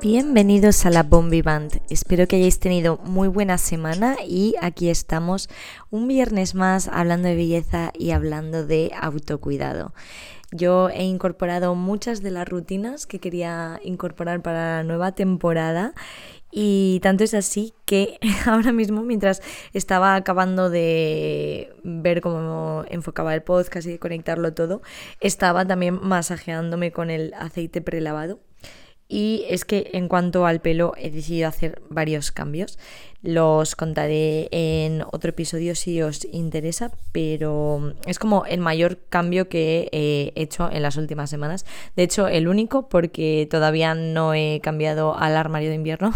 Bienvenidos a la Bombi Band. Espero que hayáis tenido muy buena semana y aquí estamos un viernes más hablando de belleza y hablando de autocuidado. Yo he incorporado muchas de las rutinas que quería incorporar para la nueva temporada y tanto es así que ahora mismo, mientras estaba acabando de ver cómo enfocaba el podcast y de conectarlo todo, estaba también masajeándome con el aceite prelavado. Y es que en cuanto al pelo he decidido hacer varios cambios. Los contaré en otro episodio si os interesa, pero es como el mayor cambio que he hecho en las últimas semanas. De hecho, el único, porque todavía no he cambiado al armario de invierno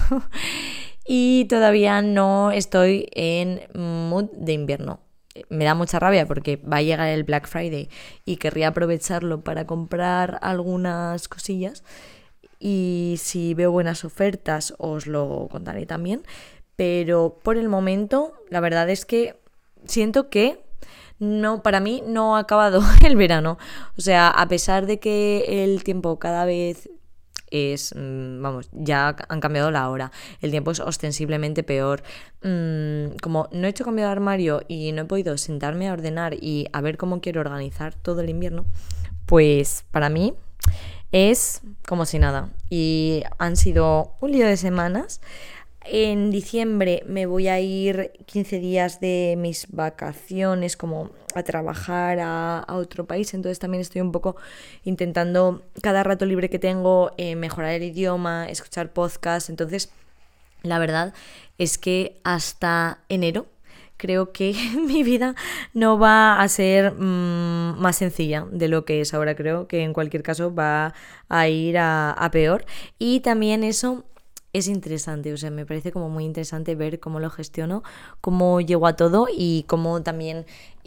y todavía no estoy en mood de invierno. Me da mucha rabia porque va a llegar el Black Friday y querría aprovecharlo para comprar algunas cosillas. Y si veo buenas ofertas os lo contaré también, pero por el momento la verdad es que siento que no, para mí no ha acabado el verano. O sea, a pesar de que el tiempo cada vez es, ya han cambiado la hora, el tiempo es ostensiblemente peor. Como no he hecho cambio de armario y no he podido sentarme a ordenar y a ver cómo quiero organizar todo el invierno, pues para mí es como si nada. Y han sido un lío de semanas. En diciembre me voy a ir 15 días de mis vacaciones como a trabajar a otro país. Entonces también estoy un poco intentando cada rato libre que tengo mejorar el idioma, escuchar podcasts. Entonces la verdad es que hasta enero creo que mi vida no va a ser más sencilla de lo que es ahora. Creo que en cualquier caso va a ir a peor. Y también eso es interesante, o sea, me parece como muy interesante ver cómo lo gestiono, cómo llego a todo y cómo también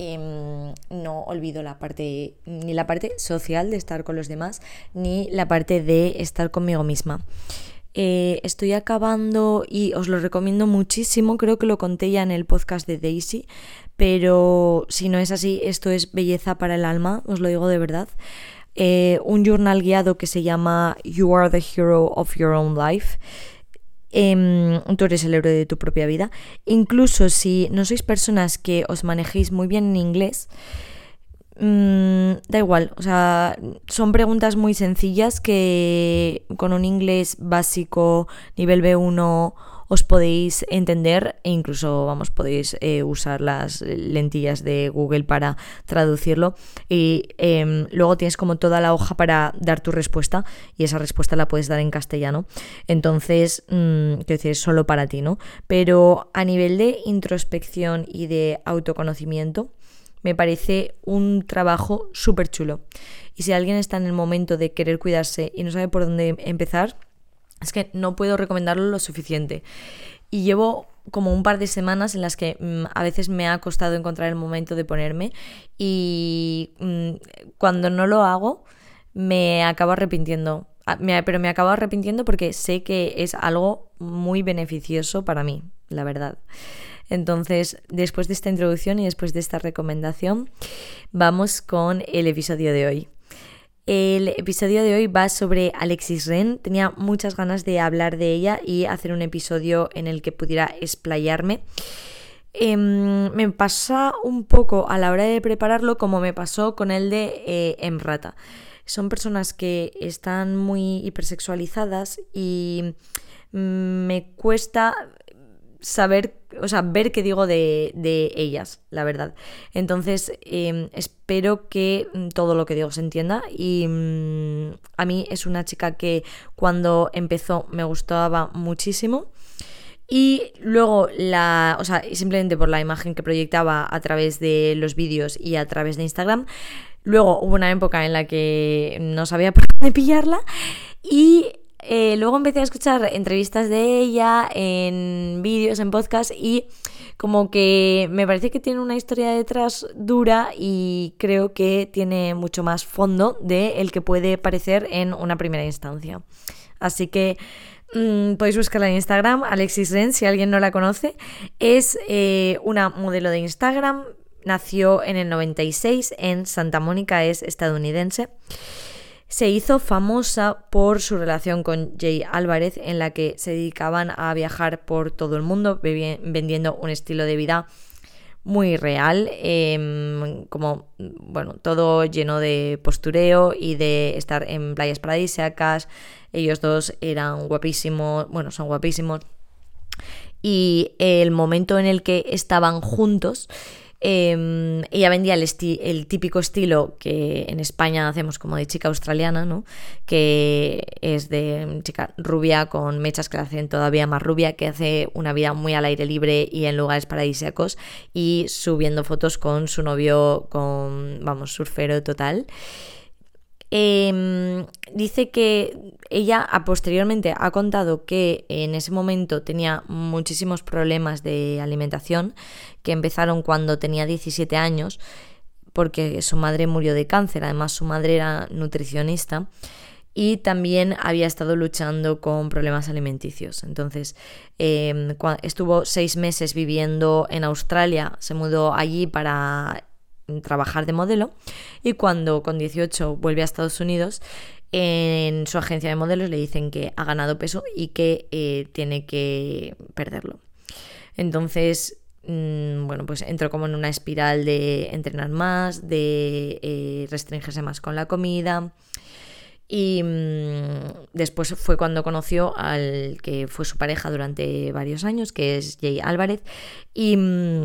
no olvido ni la parte social de estar con los demás, ni la parte de estar conmigo misma. Estoy acabando y os lo recomiendo muchísimo, creo que lo conté ya en el podcast de Daisy, pero si no es así, esto es belleza para el alma, os lo digo de verdad. Un journal guiado que se llama You Are the Hero of Your Own Life. Tú eres el héroe de tu propia vida. Incluso si no sois personas que os manejéis muy bien en inglés, da igual, o sea, son preguntas muy sencillas que con un inglés básico nivel B1 os podéis entender e incluso, podéis usar las lentillas de Google para traducirlo y luego tienes como toda la hoja para dar tu respuesta y esa respuesta la puedes dar en castellano. Entonces, quiero decir, es solo para ti, ¿no? Pero a nivel de introspección y de autoconocimiento, me parece un trabajo súper chulo. Y si alguien está en el momento de querer cuidarse y no sabe por dónde empezar, es que no puedo recomendarlo lo suficiente. Y llevo como un par de semanas en las que a veces me ha costado encontrar el momento de ponerme y cuando no lo hago me acabo arrepintiendo. Pero me acabo arrepintiendo porque sé que es algo muy beneficioso para mí, la verdad. Entonces, después de esta introducción y después de esta recomendación, vamos con el episodio de hoy. El episodio de hoy va sobre Alexis Ren. Tenía muchas ganas de hablar de ella y hacer un episodio en el que pudiera explayarme. Me pasa un poco a la hora de prepararlo como me pasó con el de Emrata. Son personas que están muy hipersexualizadas y me cuesta ver qué digo de ellas, la verdad. Entonces, espero que todo lo que digo se entienda y a mí es una chica que cuando empezó me gustaba muchísimo y luego simplemente por la imagen que proyectaba a través de los vídeos y a través de Instagram. Luego hubo una época en la que no sabía por dónde pillarla y luego empecé a escuchar entrevistas de ella en vídeos, en podcast y como que me parece que tiene una historia detrás dura y creo que tiene mucho más fondo de el que puede parecer en una primera instancia. Así que podéis buscarla en Instagram, Alexis Ren, si alguien no la conoce. Es una modelo de Instagram, nació en el 96 en Santa Mónica, es estadounidense. se hizo famosa por su relación con Jay Álvarez, en la que se dedicaban a viajar por todo el mundo vendiendo un estilo de vida muy real, como, bueno, todo lleno de postureo y de estar en playas paradisíacas. Ellos dos eran guapísimos, bueno, son guapísimos. Y el momento en el que estaban juntos, ella vendía el típico estilo que en España hacemos como de chica australiana, ¿no? Que es de chica rubia con mechas que la hacen todavía más rubia, que hace una vida muy al aire libre y en lugares paradisíacos, y subiendo fotos con su novio, surfero total. Dice que ella posteriormente ha contado que en ese momento tenía muchísimos problemas de alimentación, que empezaron cuando tenía 17 años, porque su madre murió de cáncer. Además, su madre era nutricionista y también había estado luchando con problemas alimenticios. Entonces, estuvo 6 meses viviendo en Australia, se mudó allí para trabajar de modelo, y cuando con 18 vuelve a Estados Unidos, en su agencia de modelos le dicen que ha ganado peso y que tiene que perderlo. Entonces, pues entró como en una espiral de entrenar más, de restringirse más con la comida. Y después fue cuando conoció al que fue su pareja durante varios años, que es Jay Álvarez, y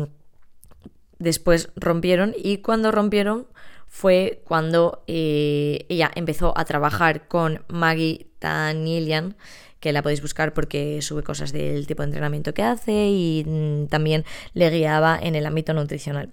después rompieron, y cuando rompieron fue cuando ella empezó a trabajar con Maggie Tanilian, que la podéis buscar porque sube cosas del tipo de entrenamiento que hace y también le guiaba en el ámbito nutricional.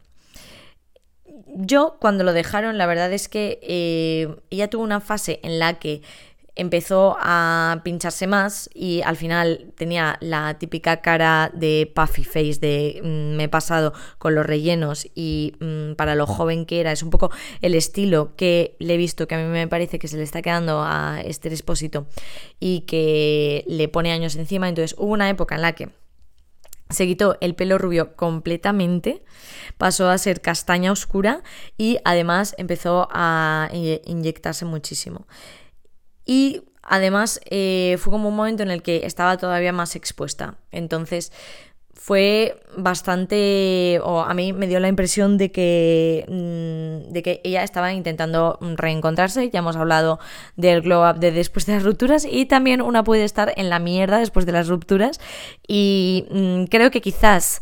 Yo, cuando lo dejaron, la verdad es que ella tuvo una fase en la que empezó a pincharse más y al final tenía la típica cara de puffy face de me he pasado con los rellenos, y para lo joven que era, es un poco el estilo que le he visto, que a mí me parece que se le está quedando a Esther Expósito y que le pone años encima. Entonces hubo una época en la que se quitó el pelo rubio completamente, pasó a ser castaña oscura y además empezó a inyectarse muchísimo. Y además fue como un momento en el que estaba todavía más expuesta. Entonces fue bastante, o a mí me dio la impresión de que ella estaba intentando reencontrarse. Ya hemos hablado del glow up de después de las rupturas, y también una puede estar en la mierda después de las rupturas, y creo que quizás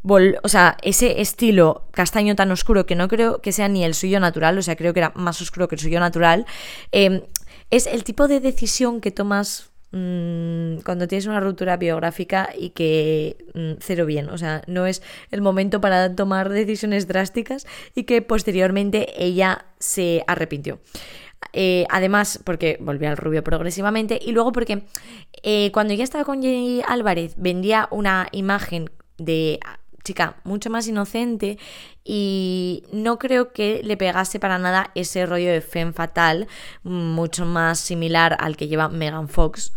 ese estilo castaño tan oscuro, que no creo que sea ni el suyo natural, o sea, creo que era más oscuro que el suyo natural, es el tipo de decisión que tomas cuando tienes una ruptura biográfica y que cero bien, o sea, no es el momento para tomar decisiones drásticas, y que posteriormente ella se arrepintió. Además, porque volvió al rubio progresivamente, y luego porque cuando ya estaba con Jay Álvarez vendía una imagen de chica mucho más inocente, y no creo que le pegase para nada ese rollo de femme fatale, mucho más similar al que lleva Megan Fox.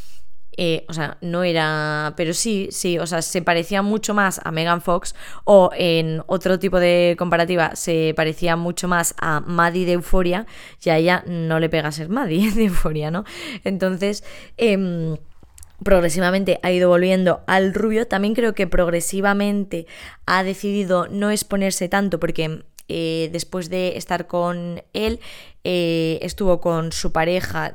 No era, pero sí, o sea, se parecía mucho más a Megan Fox, o en otro tipo de comparativa se parecía mucho más a Maddie de Euphoria, y a ella no le pega ser Maddie de Euphoria, ¿no? Entonces, progresivamente ha ido volviendo al rubio. También creo que progresivamente ha decidido no exponerse tanto, porque después de estar con él estuvo con su pareja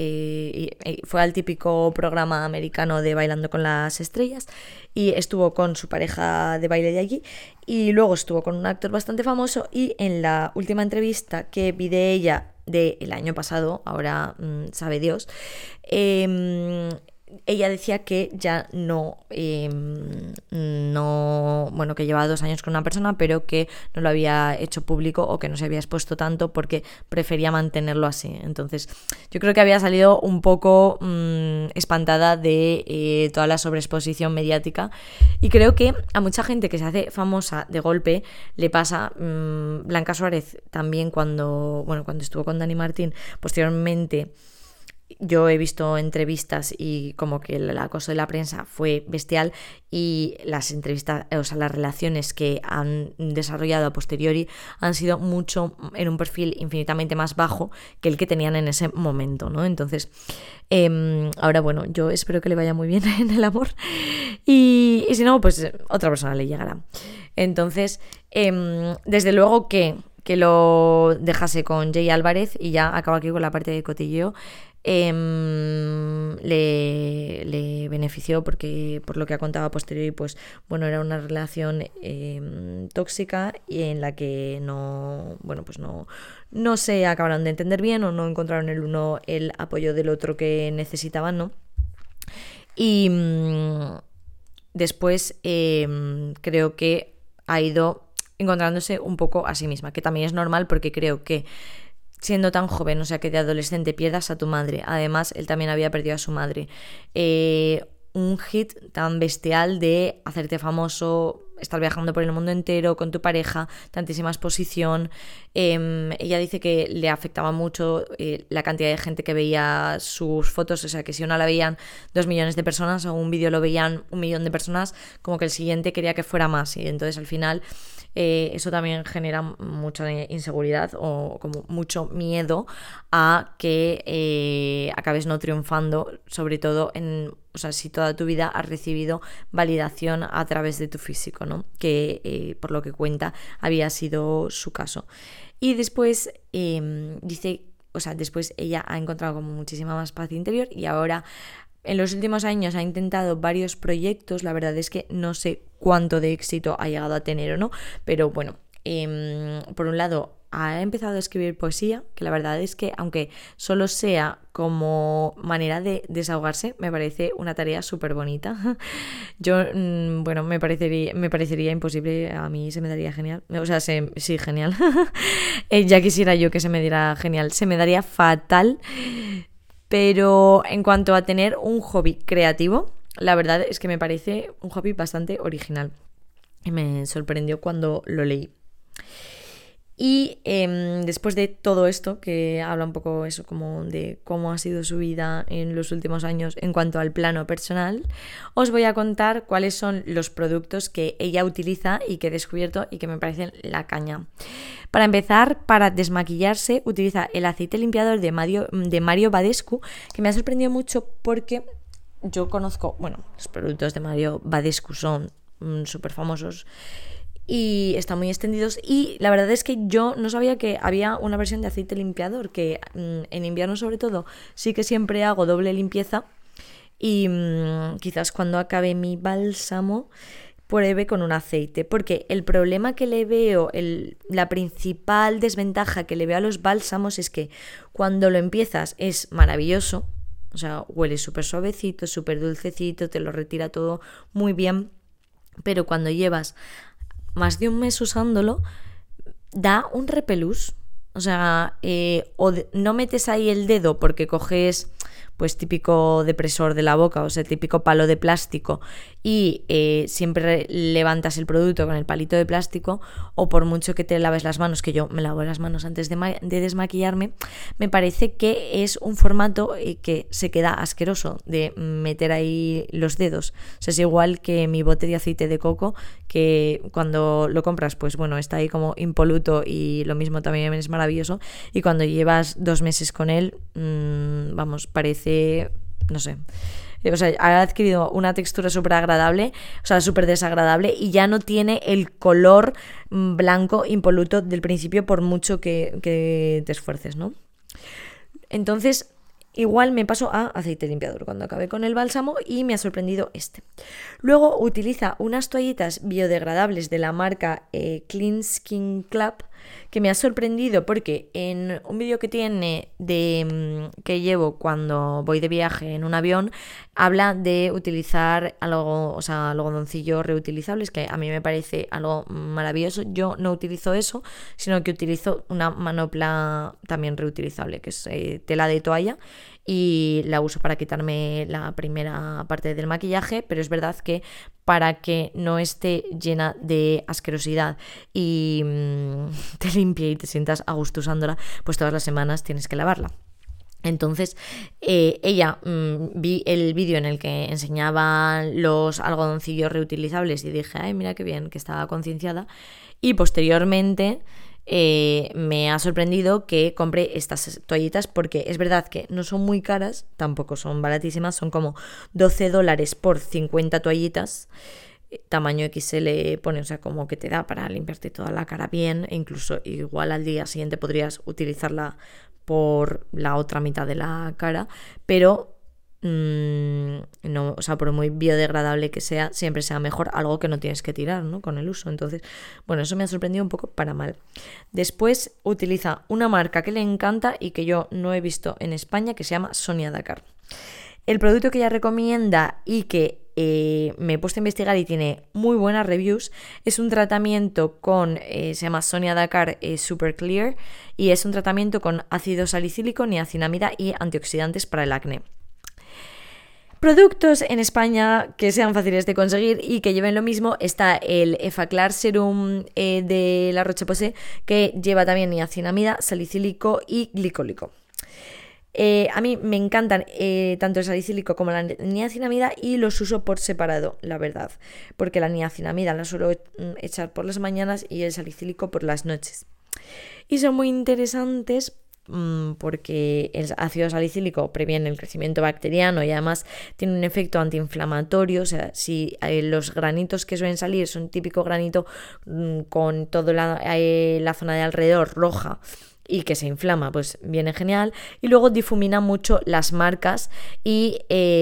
fue al típico programa americano de Bailando con las Estrellas, y estuvo con su pareja de baile de allí, y luego estuvo con un actor bastante famoso. Y en la última entrevista que vi de ella del año pasado, ahora sabe Dios, ella decía que ya que llevaba 2 años con una persona, pero que no lo había hecho público, o que no se había expuesto tanto porque prefería mantenerlo así. Entonces yo creo que había salido un poco espantada de toda la sobreexposición mediática, y creo que a mucha gente que se hace famosa de golpe le pasa. Blanca Suárez también, cuando estuvo con Dani Martín, posteriormente Yo he visto entrevistas y como que el acoso de la prensa fue bestial, y las entrevistas, o sea, las relaciones que han desarrollado a posteriori han sido mucho en un perfil infinitamente más bajo que el que tenían en ese momento, ¿no? Entonces, ahora bueno, yo espero que le vaya muy bien en el amor, y si no, pues otra persona le llegará. Entonces, desde luego que lo dejase con Jay Álvarez, y ya acabo aquí con la parte de cotilleo. Le benefició porque, por lo que ha contado a posteriori, pues bueno, era una relación tóxica, y en la que no se acabaron de entender bien, o no encontraron el uno el apoyo del otro que necesitaban, ¿no? Y después creo que ha ido encontrándose un poco a sí misma, que también es normal, porque creo que siendo tan joven, o sea, que de adolescente pierdas a tu madre, además él también había perdido a su madre, un hit tan bestial de hacerte famoso, estar viajando por el mundo entero con tu pareja, tantísima exposición. Ella dice que le afectaba mucho la cantidad de gente que veía sus fotos, o sea, que si una la veían 2 millones de personas, o un vídeo lo veían 1 millón de personas, como que el siguiente quería que fuera más, y entonces al final eso también genera mucha inseguridad, o como mucho miedo a que acabes no triunfando, sobre todo o sea, si toda tu vida has recibido validación a través de tu físico, ¿no? Que por lo que cuenta había sido su caso. Y después dice, o sea, después ella ha encontrado como muchísima más paz interior, y ahora en los últimos años ha intentado varios proyectos. La verdad es que no sé cuánto de éxito ha llegado a tener o no, pero bueno, por un lado ha empezado a escribir poesía, que la verdad es que, aunque solo sea como manera de desahogarse, me parece una tarea súper bonita. Yo, bueno, me parecería imposible, a mí se me daría genial, o sea, sí, genial. Ya quisiera yo que se me diera genial, se me daría fatal. Pero en cuanto a tener un hobby creativo, la verdad es que me parece un hobby bastante original, y me sorprendió cuando lo leí. Y después de todo esto, que habla un poco eso, como de cómo ha sido su vida en los últimos años en cuanto al plano personal, os voy a contar cuáles son los productos que ella utiliza y que he descubierto y que me parecen la caña. Para empezar, para desmaquillarse, utiliza el aceite limpiador de Mario Badescu, que me ha sorprendido mucho porque yo conozco, bueno, los productos de Mario Badescu son súper famosos y están muy extendidos, y la verdad es que yo no sabía que había una versión de aceite limpiador, que en invierno sobre todo sí que siempre hago doble limpieza, y quizás cuando acabe mi bálsamo pruebe con un aceite, porque el problema que le veo, la principal desventaja que le veo a los bálsamos es que cuando lo empiezas es maravilloso, o sea, huele súper suavecito, súper dulcecito, te lo retira todo muy bien, pero cuando llevas más de un mes usándolo, da un repelús. O sea, no metes ahí el dedo porque coges pues típico depresor de la boca, o sea, típico palo de plástico, y siempre levantas el producto con el palito de plástico, o por mucho que te laves las manos, que yo me lavo las manos antes de desmaquillarme, me parece que es un formato que se queda asqueroso de meter ahí los dedos. O sea, es igual que mi bote de aceite de coco, que cuando lo compras, pues bueno, está ahí como impoluto, y lo mismo también es maravilloso, y cuando llevas 2 meses con él, vamos, parece, no sé, o sea, ha adquirido una textura súper agradable, o sea, súper desagradable, y ya no tiene el color blanco impoluto del principio, por mucho que te esfuerces, ¿no? Entonces, igual me paso a aceite limpiador cuando acabe con el bálsamo, y me ha sorprendido este. Luego utiliza unas toallitas biodegradables de la marca Clean Skin Club, que me ha sorprendido porque en un vídeo que tiene que llevo cuando voy de viaje en un avión, habla de utilizar algodoncillos reutilizables, que a mí me parece algo maravilloso. Yo no utilizo eso, sino que utilizo una manopla también reutilizable, que es tela de toalla, y la uso para quitarme la primera parte del maquillaje, pero es verdad que para que no esté llena de asquerosidad y te limpie y te sientas a gusto usándola, pues todas las semanas tienes que lavarla. Entonces, ella vi el vídeo en el que enseñaban los algodoncillos reutilizables y dije, ay, mira qué bien, que estaba concienciada. Y posteriormente me ha sorprendido que compré estas toallitas porque es verdad que no son muy caras, tampoco son baratísimas, son como $12 por 50 toallitas. Tamaño XL pone, o sea, como que te da para limpiarte toda la cara bien, e incluso igual al día siguiente podrías utilizarla por la otra mitad de la cara, pero no, o sea, por muy biodegradable que sea, siempre sea mejor algo que no tienes que tirar, ¿no? Con el uso. Entonces, bueno, eso me ha sorprendido un poco para mal. Después utiliza una marca que le encanta y que yo no he visto en España, que se llama Sonia Dakar. El producto que ella recomienda y que me he puesto a investigar y tiene muy buenas reviews es un tratamiento con, se llama Sonia Dakar Super Clear, y es un tratamiento con ácido salicílico, niacinamida y antioxidantes para el acné. Productos en España que sean fáciles de conseguir y que lleven lo mismo, está el Effaclar Serum de La Roche-Posay, que lleva también niacinamida, salicílico y glicólico. A mí me encantan tanto el salicílico como la niacinamida y los uso por separado, la verdad, porque la niacinamida la suelo echar por las mañanas y el salicílico por las noches. Y son muy interesantes porque el ácido salicílico previene el crecimiento bacteriano y además tiene un efecto antiinflamatorio. O sea, si los granitos que suelen salir son típico granito con toda la zona de alrededor roja y que se inflama, pues viene genial. Y luego difumina mucho las marcas y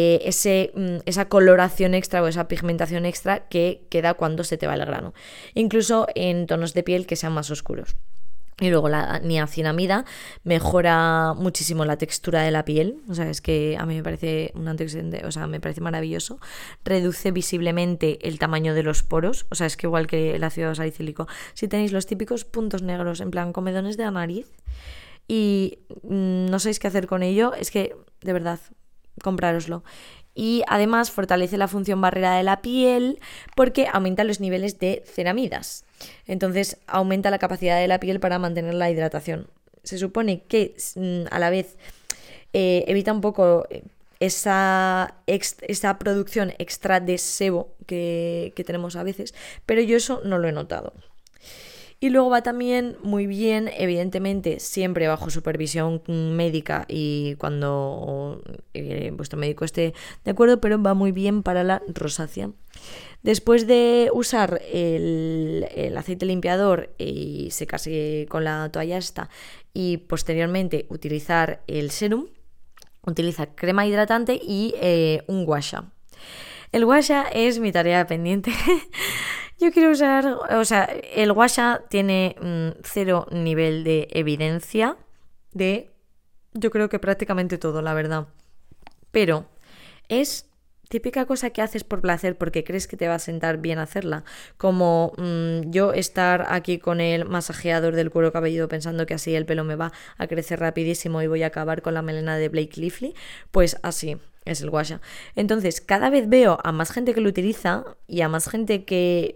esa coloración extra o esa pigmentación extra que queda cuando se te va el grano, incluso en tonos de piel que sean más oscuros. Y luego la niacinamida mejora muchísimo la textura de la piel. O sea, es que a mí me parece un antioxidante, o sea, me parece maravilloso. Reduce visiblemente el tamaño de los poros. O sea, es que igual que el ácido salicílico, si tenéis los típicos puntos negros, en plan comedones de la nariz, y no sabéis qué hacer con ello, es que, de verdad, comprároslo. Y además fortalece la función barrera de la piel porque aumenta los niveles de ceramidas. Entonces aumenta la capacidad de la piel para mantener la hidratación. Se supone que a la vez evita un poco esa producción extra de sebo que tenemos a veces, pero yo eso no lo he notado. Y luego va también muy bien, evidentemente, siempre bajo supervisión médica y cuando vuestro médico esté de acuerdo, pero va muy bien para la rosácea. Después de usar el aceite limpiador y secarse con la toalla esta y posteriormente utilizar el serum, utiliza crema hidratante y un guasha. El guasha es mi tarea pendiente. Yo quiero usar, o sea, el guasha tiene cero nivel de evidencia de, yo creo que prácticamente todo, la verdad. Pero es típica cosa que haces por placer porque crees que te va a sentar bien hacerla. Como yo estar aquí con el masajeador del cuero cabelludo pensando que así el pelo me va a crecer rapidísimo y voy a acabar con la melena de Blake Lively, pues así es el guasha. Entonces cada vez veo a más gente que lo utiliza y a más gente que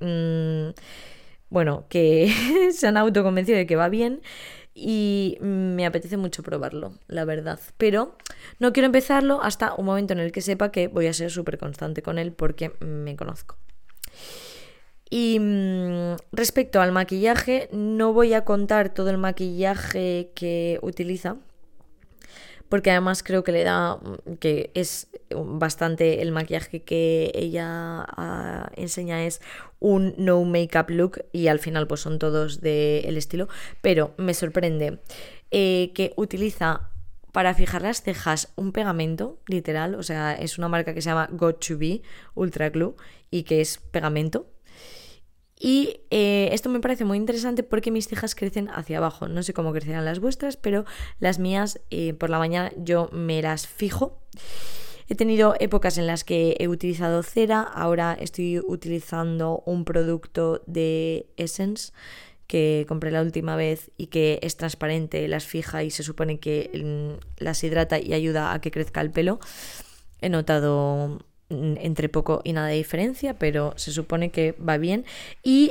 que se han autoconvencido de que va bien. Y me apetece mucho probarlo, la verdad. Pero no quiero empezarlo hasta un momento en el que sepa que voy a ser súper constante con él porque me conozco. Y respecto al maquillaje, no voy a contar todo el maquillaje que utiliza, porque además creo que le da, que es bastante, el maquillaje que ella enseña es un no makeup look y al final pues son todos del estilo, pero me sorprende que utiliza para fijar las cejas un pegamento, literal, o sea, es una marca que se llama Got2b Ultra Glue y que es pegamento. Y esto me parece muy interesante porque mis cejas crecen hacia abajo. No sé cómo crecerán las vuestras, pero las mías por la mañana yo me las fijo. He tenido épocas en las que he utilizado cera, ahora estoy utilizando un producto de Essence que compré la última vez y que es transparente, las fija y se supone que las hidrata y ayuda a que crezca el pelo. He notado entre poco y nada de diferencia, pero se supone que va bien. Y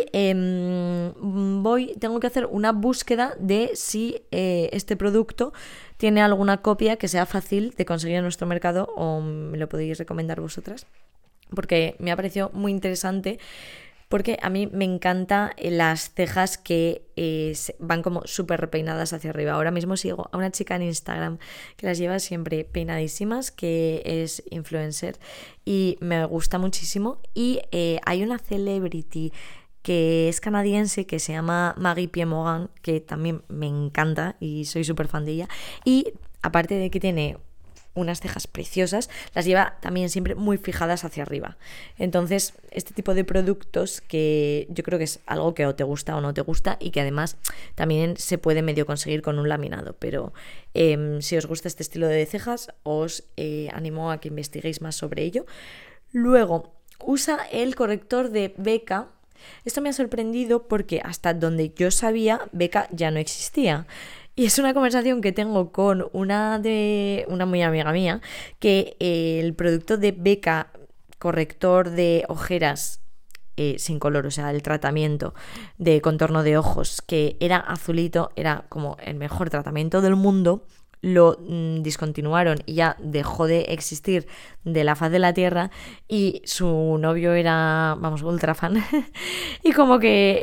tengo que hacer una búsqueda de si este producto tiene alguna copia que sea fácil de conseguir en nuestro mercado, o me lo podéis recomendar vosotras, porque me ha parecido muy interesante. Porque a mí me encantan las cejas que van como súper repeinadas hacia arriba. Ahora mismo sigo a una chica en Instagram que las lleva siempre peinadísimas, que es influencer, y me gusta muchísimo. Y hay una celebrity que es canadiense, que se llama Maggie Pierre-Morin, que también me encanta y soy súper fan de ella. Y aparte de que tiene unas cejas preciosas, las lleva también siempre muy fijadas hacia arriba. Entonces, este tipo de productos, que yo creo que es algo que o te gusta o no te gusta, y que además también se puede medio conseguir con un laminado, pero si os gusta este estilo de cejas, os animo a que investiguéis más sobre ello. Luego, usa el corrector de Becca. Esto me ha sorprendido porque hasta donde yo sabía, Becca ya no existía. Y es una conversación que tengo con una muy amiga mía, que el producto de Becca, corrector de ojeras sin color, o sea, el tratamiento de contorno de ojos, que era azulito, era como el mejor tratamiento del mundo, lo discontinuaron y ya dejó de existir de la faz de la tierra, y su novio era, ultra fan y como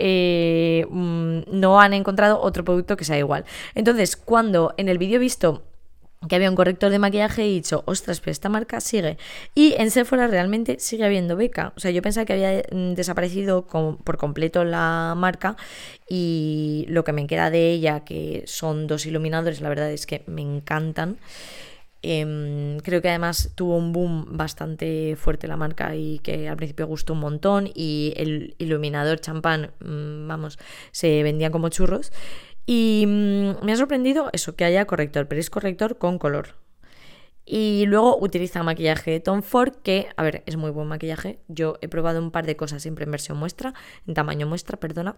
que no han encontrado otro producto que sea igual. Entonces, cuando en el vídeo he visto que había un corrector de maquillaje, he dicho, ostras, pero esta marca sigue. Y en Sephora realmente sigue habiendo Becca. O sea, yo pensaba que había desaparecido por completo la marca, y lo que me queda de ella, que son 2 iluminadores, la verdad es que me encantan. Creo que además tuvo un boom bastante fuerte la marca, y que al principio gustó un montón, y el iluminador champán, se vendía como churros. Y me ha sorprendido eso, que haya corrector, pero es corrector con color. Y luego utiliza maquillaje de Tom Ford, que, a ver, es muy buen maquillaje. Yo he probado un par de cosas siempre en versión muestra, en tamaño muestra, perdona,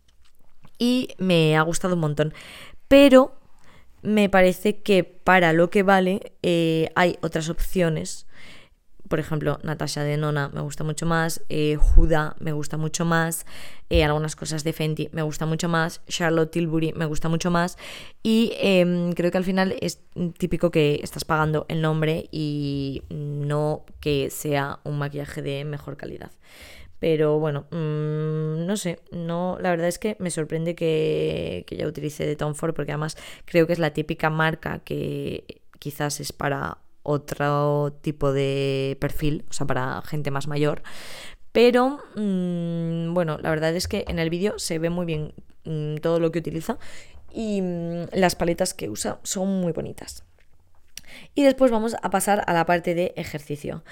y me ha gustado un montón. Pero me parece que para lo que vale hay otras opciones. Por ejemplo, Natasha Denona me gusta mucho más, Huda me gusta mucho más, algunas cosas de Fenty me gusta mucho más, Charlotte Tilbury me gusta mucho más, y creo que al final es típico que estás pagando el nombre y no que sea un maquillaje de mejor calidad. Pero bueno, no sé, la verdad es que me sorprende que ya utilice de Tom Ford, porque además creo que es la típica marca que quizás es para otro tipo de perfil, o sea, para gente más mayor. Pero bueno, la verdad es que en el vídeo se ve muy bien todo lo que utiliza, y las paletas que usa son muy bonitas. Y después vamos a pasar a la parte de ejercicio.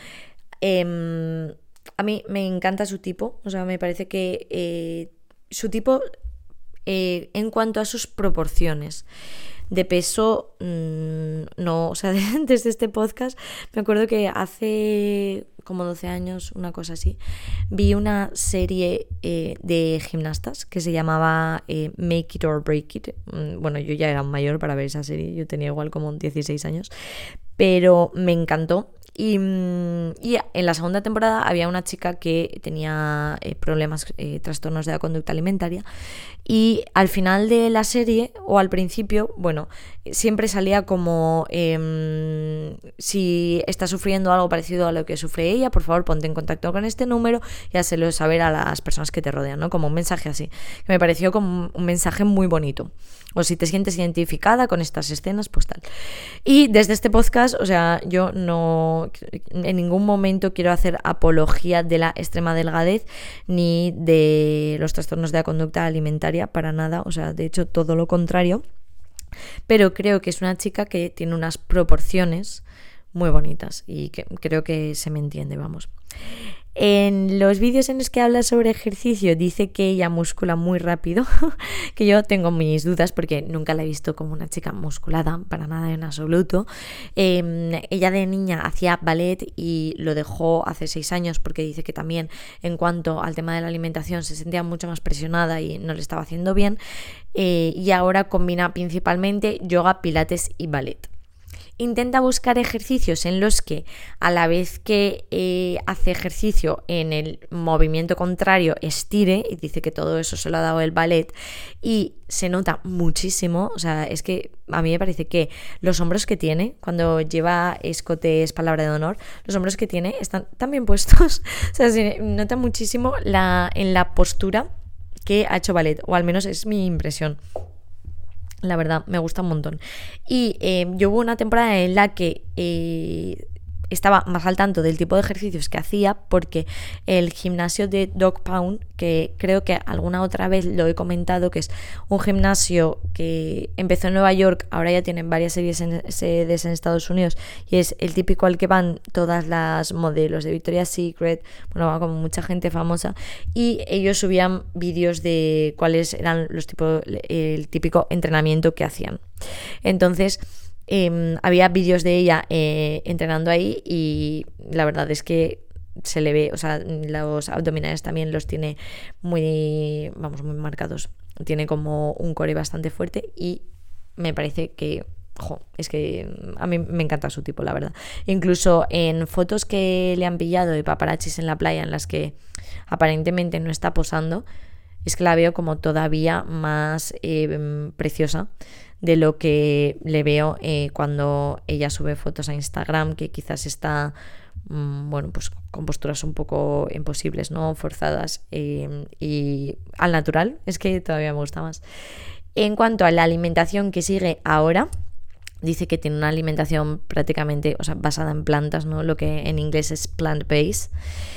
A mí me encanta su tipo, o sea, me parece que su tipo, en cuanto a sus proporciones de peso, no, o sea, desde este podcast me acuerdo que hace como 12 años, una cosa así, vi una serie de gimnastas que se llamaba Make It or Break It. Bueno, yo ya era mayor para ver esa serie, yo tenía igual como 16 años, pero me encantó. Y en la segunda temporada había una chica que tenía problemas, trastornos de la conducta alimentaria, y al final de la serie, o al principio, bueno, siempre salía como si está sufriendo algo parecido a lo que sufre ella, por favor ponte en contacto con este número y házelo saber a las personas que te rodean, ¿no? Como un mensaje así, que me pareció como un mensaje muy bonito. O si te sientes identificada con estas escenas, pues tal. Y desde este podcast, o sea, yo no en ningún momento quiero hacer apología de la extrema delgadez ni de los trastornos de la conducta alimentaria, para nada, o sea, de hecho todo lo contrario. Pero creo que es una chica que tiene unas proporciones muy bonitas y que creo que se me entiende, vamos. En los vídeos en los que habla sobre ejercicio dice que ella muscula muy rápido, que yo tengo mis dudas porque nunca la he visto como una chica musculada, para nada en absoluto. Ella de niña hacía ballet y lo dejó hace 6 años porque dice que también en cuanto al tema de la alimentación se sentía mucho más presionada y no le estaba haciendo bien, y ahora combina principalmente yoga, pilates y ballet. intenta buscar ejercicios en los que a la vez que hace ejercicio en el movimiento contrario estire, y dice que todo eso se lo ha dado el ballet y se nota muchísimo. O sea, es que a mí me parece que los hombros que tiene cuando lleva escote, es palabra de honor, los hombros que tiene están tan bien puestos. O sea, se nota muchísimo en la postura que ha hecho ballet, o al menos es mi impresión. La verdad, me gusta un montón. Y yo hubo una temporada en la que estaba más al tanto del tipo de ejercicios que hacía, porque el gimnasio de Dog Pound, que creo que alguna otra vez lo he comentado, que es un gimnasio que empezó en Nueva York, ahora ya tienen varias sedes en Estados Unidos, y es el típico al que van todas las modelos de Victoria's Secret, bueno, va como mucha gente famosa, y ellos subían vídeos de cuáles eran el típico entrenamiento que hacían. Entonces había vídeos de ella entrenando ahí, y la verdad es que se le ve, o sea, los abdominales también los tiene muy marcados. Tiene como un core bastante fuerte y me parece que, es que a mí me encanta su tipo, la verdad. Incluso en fotos que le han pillado de paparazzis en la playa, en las que aparentemente no está posando, es que la veo como todavía más preciosa de lo que le veo cuando ella sube fotos a Instagram, que quizás está pues con posturas un poco imposibles, ¿no? Forzadas, y al natural es que todavía me gusta más. En cuanto a la alimentación que sigue ahora, dice que tiene una alimentación prácticamente, o sea, basada en plantas, ¿no? Lo que en inglés es plant-based.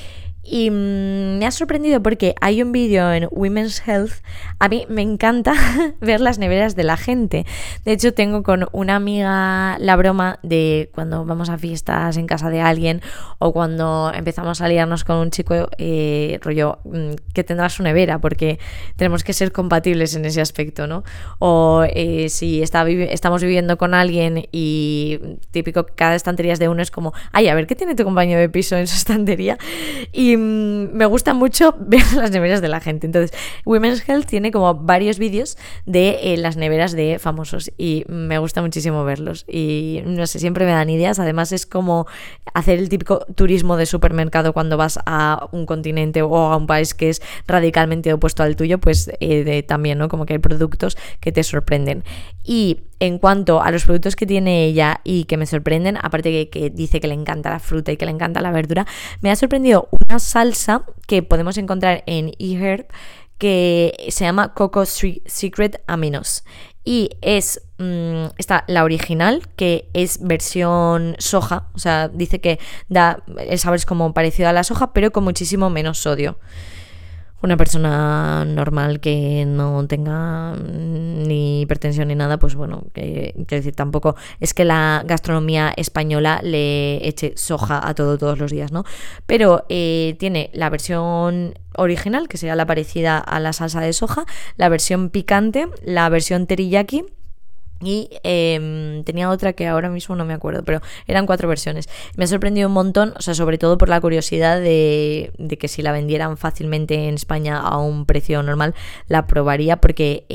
Y me ha sorprendido porque hay un vídeo en Women's Health. A mí me encanta ver las neveras de la gente. De hecho, tengo con una amiga la broma de cuando vamos a fiestas en casa de alguien, o cuando empezamos a liarnos con un chico, rollo, que tendrá su nevera, porque tenemos que ser compatibles en ese aspecto, ¿no? O si estamos viviendo con alguien y típico, cada estantería es de uno, es como, ay, a ver, ¿qué tiene tu compañero de piso en su estantería? Y me gusta mucho ver las neveras de la gente. Entonces, Women's Health tiene como varios vídeos de las neveras de famosos, y me gusta muchísimo verlos. Y no sé, siempre me dan ideas. Además, es como hacer el típico turismo de supermercado cuando vas a un continente o a un país que es radicalmente opuesto al tuyo, pues también, ¿no? Como que hay productos que te sorprenden. Y en cuanto a los productos que tiene ella y que me sorprenden, aparte de que dice que le encanta la fruta y que le encanta la verdura, me ha sorprendido una salsa que podemos encontrar en eHerb que se llama Coco Secret Aminos. Y es está la original, que es versión soja, o sea, dice que el sabor es como parecido a la soja, pero con muchísimo menos sodio. Una persona normal que no tenga ni hipertensión ni nada, pues bueno, quiero decir, tampoco es que la gastronomía española le eche soja a todos los días, ¿no? Pero tiene la versión original, que sería la parecida a la salsa de soja, la versión picante, la versión teriyaki, y tenía otra que ahora mismo no me acuerdo, pero eran 4 versiones. Me ha sorprendido un montón, o sea, sobre todo por la curiosidad de que si la vendieran fácilmente en España a un precio normal, la probaría, porque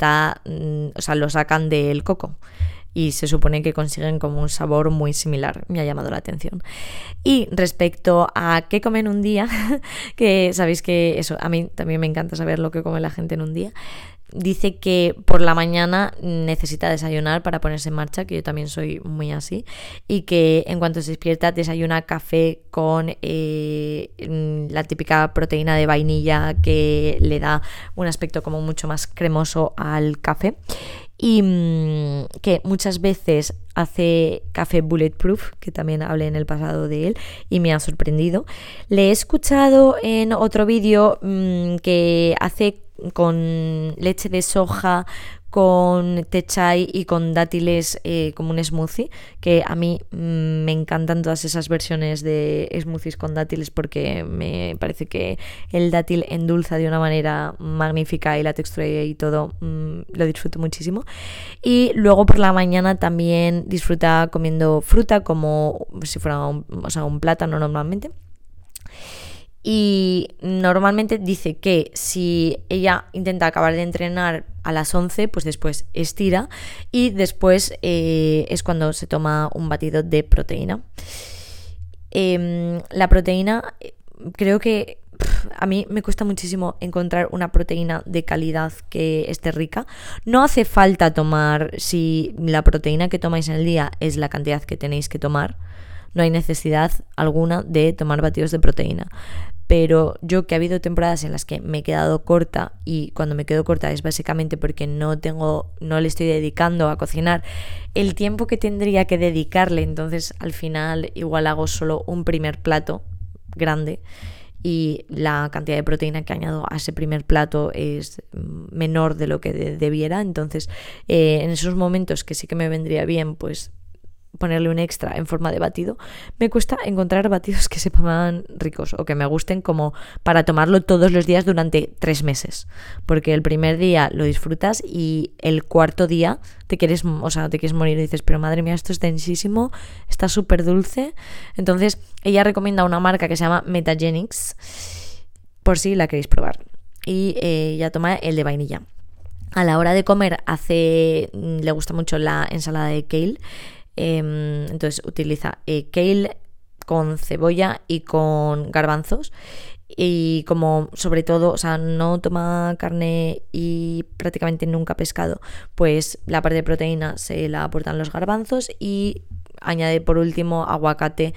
o sea, lo sacan del coco y se supone que consiguen como un sabor muy similar. Me ha llamado la atención. Y respecto a qué comen un día, que sabéis que eso, a mí también me encanta saber lo que come la gente en un día. Dice que por la mañana necesita desayunar para ponerse en marcha, que yo también soy muy así, y que en cuanto se despierta desayuna café con la típica proteína de vainilla, que le da un aspecto como mucho más cremoso al café, y que muchas veces hace café bulletproof, que también hablé en el pasado de él y me ha sorprendido. Le he escuchado en otro vídeo que hace con leche de soja, con té chai y con dátiles, como un smoothie, que a mí me encantan todas esas versiones de smoothies con dátiles, porque me parece que el dátil endulza de una manera magnífica y la textura y todo lo disfruto muchísimo. Y luego por la mañana también disfruta comiendo fruta, como si fuera un plátano normalmente. Y normalmente dice que si ella intenta acabar de entrenar a las 11, pues después estira y después es cuando se toma un batido de proteína. La proteína, creo que a mí me cuesta muchísimo encontrar una proteína de calidad que esté rica. No hace falta tomar, si la proteína que tomáis en el día es la cantidad que tenéis que tomar, no hay necesidad alguna de tomar batidos de proteína. Pero yo, que ha habido temporadas en las que me he quedado corta, y cuando me quedo corta es básicamente porque no le estoy dedicando a cocinar el tiempo que tendría que dedicarle, entonces al final igual hago solo un primer plato grande y la cantidad de proteína que añado a ese primer plato es menor de lo que debiera. Entonces en esos momentos que sí que me vendría bien pues ponerle un extra en forma de batido, me cuesta encontrar batidos que sepan ricos o que me gusten como para tomarlo todos los días durante 3 meses, porque el primer día lo disfrutas y el cuarto día te quieres morir y dices, pero madre mía, esto es densísimo, está súper dulce. Entonces ella recomienda una marca que se llama Metagenics, por si la queréis probar, y ella toma el de vainilla. A la hora de comer le gusta mucho la ensalada de kale. Entonces utiliza kale con cebolla y con garbanzos, y como sobre todo, o sea, no toma carne y prácticamente nunca pescado, pues la parte de proteína se la aportan los garbanzos, y añade por último aguacate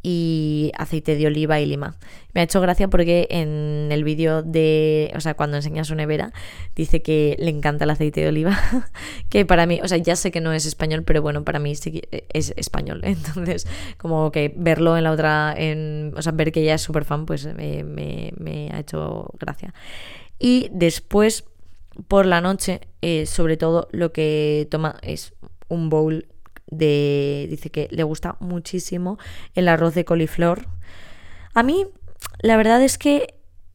y aceite de oliva y lima. Me ha hecho gracia porque en el vídeo cuando enseña su nevera, dice que le encanta el aceite de oliva, que para mí, o sea, ya sé que no es español, pero bueno, para mí sí que es español. Entonces, como que verlo en la otra, ver que ella es súper fan, pues me ha hecho gracia. Y después, por la noche, sobre todo lo que toma es un bowl dice que le gusta muchísimo el arroz de coliflor. A mí, la verdad es que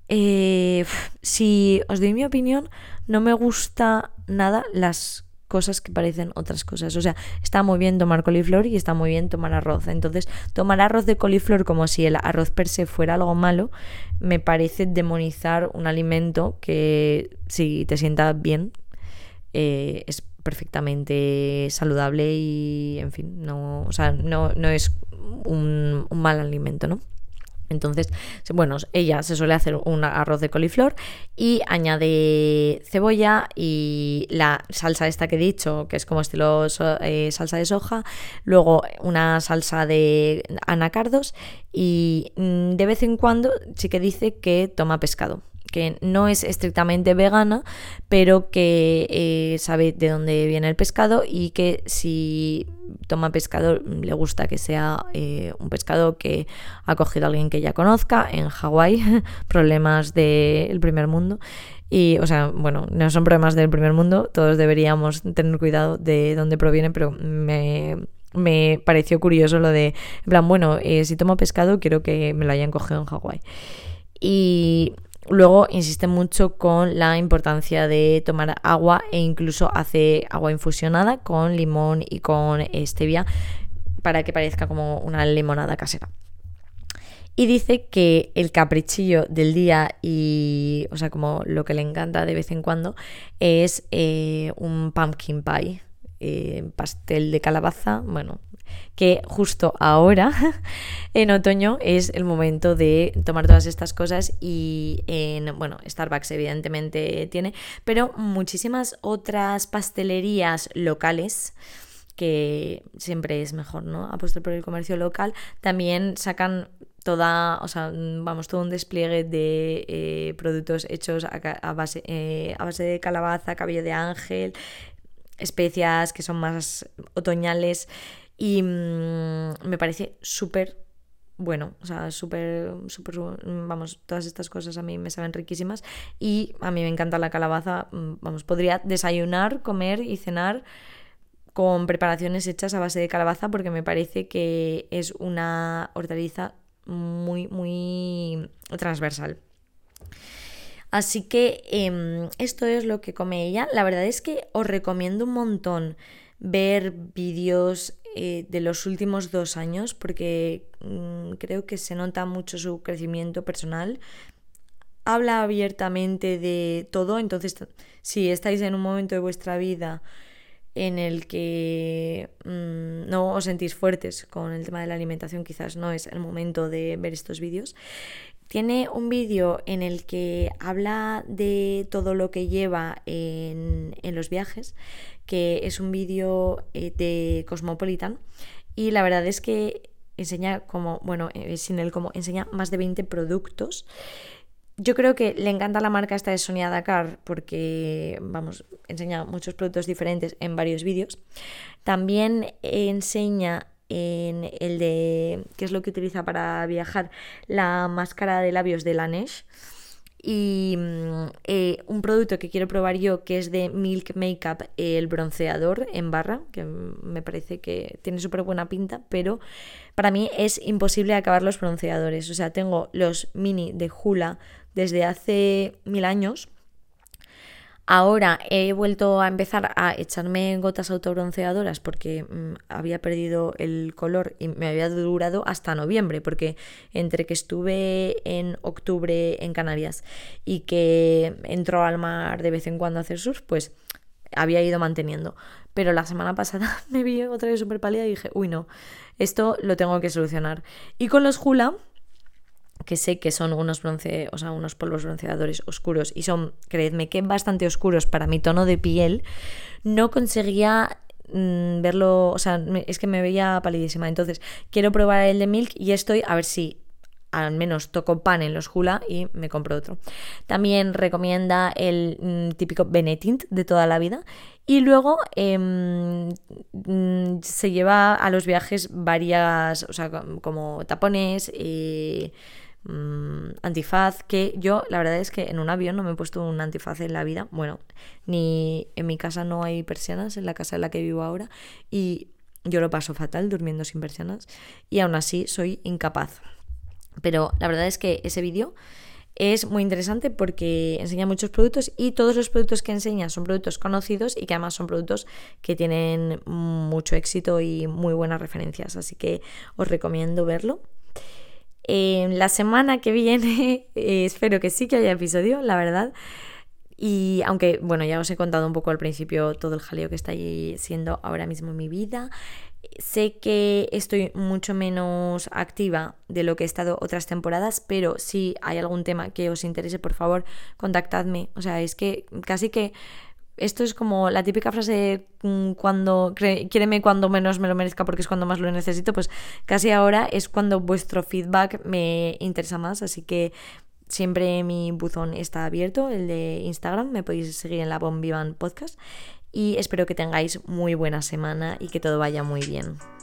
si os doy mi opinión, no me gusta nada las cosas que parecen otras cosas. O sea, está muy bien tomar coliflor y está muy bien tomar arroz. Entonces, tomar arroz de coliflor como si el arroz per se fuera algo malo, me parece demonizar un alimento que, si te sienta bien, es perfectamente saludable y, en fin, no es un mal alimento, ¿no? Entonces, bueno, ella se suele hacer un arroz de coliflor y añade cebolla y la salsa esta que he dicho, que es como estilo salsa de soja, luego una salsa de anacardos, y de vez en cuando sí que dice que toma pescado, que no es estrictamente vegana, pero que sabe de dónde viene el pescado, y que si toma pescado le gusta que sea un pescado que ha cogido a alguien que ya conozca en Hawái. Problemas del primer mundo. Y, o sea, bueno, no son problemas del primer mundo, todos deberíamos tener cuidado de dónde proviene, pero me pareció curioso lo de, en plan, bueno, si tomo pescado quiero que me lo hayan cogido en Hawái. Y luego insiste mucho con la importancia de tomar agua, e incluso hace agua infusionada con limón y con stevia para que parezca como una limonada casera. Y dice que el caprichillo del día, y, o sea, como lo que le encanta de vez en cuando, es un pumpkin pie, pastel de calabaza, bueno, que justo ahora en otoño es el momento de tomar todas estas cosas, y Starbucks evidentemente tiene, pero muchísimas otras pastelerías locales, que siempre es mejor, ¿no?, apostar por el comercio local, también sacan todo un despliegue de productos hechos a base de calabaza, cabello de ángel, especias que son más otoñales, y me parece súper bueno, o sea, súper, todas estas cosas a mí me saben riquísimas, y a mí me encanta la calabaza, podría desayunar, comer y cenar con preparaciones hechas a base de calabaza, porque me parece que es una hortaliza muy, muy transversal. Así que esto es lo que come ella. La verdad es que os recomiendo un montón ver vídeos de los últimos 2 años, porque creo que se nota mucho su crecimiento personal. Habla abiertamente de todo, entonces si estáis en un momento de vuestra vida en el que no os sentís fuertes con el tema de la alimentación, quizás no es el momento de ver estos vídeos. Tiene un vídeo en el que habla de todo lo que lleva en los viajes, que es un vídeo de Cosmopolitan, y la verdad es que enseña enseña más de 20 productos. Yo creo que le encanta la marca esta de Sonia Dakar porque, enseña muchos productos diferentes en varios vídeos. También enseña en el de, ¿qué es lo que utiliza para viajar? La máscara de labios de Laneige. Y un producto que quiero probar yo, que es de Milk Makeup, el bronceador en barra, que me parece que tiene súper buena pinta, pero para mí es imposible acabar los bronceadores. O sea, tengo los mini de Hoola desde hace 1000 años. Ahora he vuelto a empezar a echarme gotas autobronceadoras porque había perdido el color y me había durado hasta noviembre, porque entre que estuve en octubre en Canarias y que entró al mar de vez en cuando a hacer surf, pues había ido manteniendo. Pero la semana pasada me vi otra vez súper pálida y dije, uy no, esto lo tengo que solucionar. Y con los Hoola, que sé que son unos polvos bronceadores oscuros y son, creedme, que bastante oscuros para mi tono de piel, no conseguía verlo, o sea, es que me veía palidísima. Entonces quiero probar el de Milk y estoy a ver si al menos toco pan en los Hoola y me compro otro. También recomienda el típico Benetint de toda la vida. Y luego se lleva a los viajes varias, o sea, como tapones, antifaz, que yo la verdad es que en un avión no me he puesto un antifaz en la vida. Bueno, ni en mi casa no hay persianas, en la casa en la que vivo ahora, y yo lo paso fatal durmiendo sin persianas y aún así soy incapaz. Pero la verdad es que ese vídeo es muy interesante porque enseña muchos productos y todos los productos que enseña son productos conocidos y que además son productos que tienen mucho éxito y muy buenas referencias, así que os recomiendo verlo. La semana que viene espero que sí que haya episodio, la verdad. Y aunque, bueno, ya os he contado un poco al principio todo el jaleo que está siendo ahora mismo en mi vida. Sé que estoy mucho menos activa de lo que he estado otras temporadas, pero si hay algún tema que os interese, por favor, contactadme. O sea, es que casi que esto es como la típica frase quiéreme cuando menos me lo merezca porque es cuando más lo necesito, pues casi ahora es cuando vuestro feedback me interesa más, así que siempre mi buzón está abierto, el de Instagram, me podéis seguir en la Bon Vivant Podcast y espero que tengáis muy buena semana y que todo vaya muy bien.